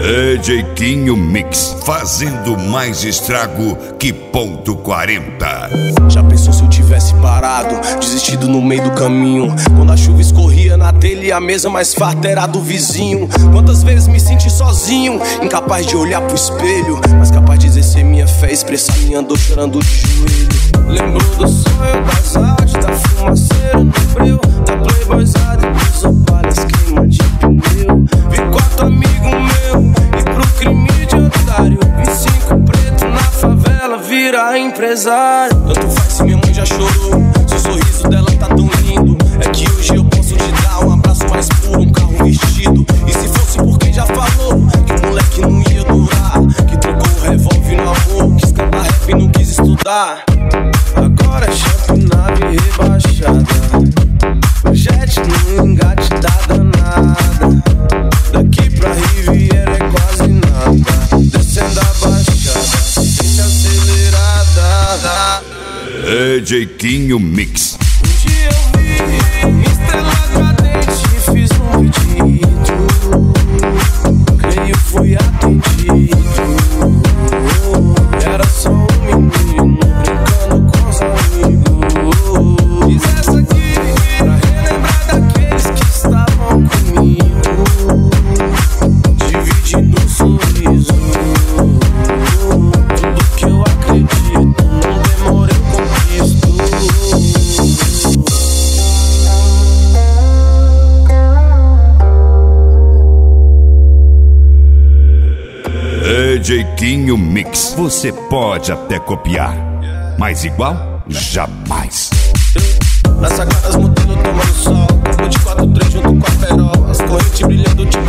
DJ Quinho Mix, fazendo mais estrago que ponto 40. Já pensou se eu tivesse parado, desistido no meio do caminho? Quando a chuva escorria na telha e a mesa mais farta era do vizinho. Quantas vezes me senti sozinho, incapaz de olhar pro espelho, mas capaz de exercer minha fé, expressar minha dor chorando de joelho. Lembrou do sonho das artes, da fumaceira no breu, da playboyzada e dos opalhas queima de pneu. Vi 4 amigos meus e pro crime de otário, vi 5 pretos na favela virar empresário. Tanto faz se minha mãe já chorou, se o sorriso dela tá tão lindo. É que hoje eu posso te dar um abraço mais puro, um carro vestido. E se fosse por quem já falou que o moleque não ia durar, que trocou o revólver no amor, quis cantar rap e não quis estudar. Agora é shampoo, nave rebaixada, jet no engate da danada. Daqui pra Riviera é quase nada, descendo a baixada, sem acelerada. DJ Quinho Mix. Um dia eu vi estrela cadente e fiz um pedido, creio fui atendido. Era só um menino brincando com os amigos. Fiz essa aqui pra relembrar daqueles que estavam comigo, dividindo um sorriso. Tudo que eu acredito, não demora eu conquisto. DJ Quinho Mix. Você pode até copiar, mas igual, jamais. Nas sacadas modelo tomando sol, corpo de 4-3 junto com a perola, as correntes brilhando de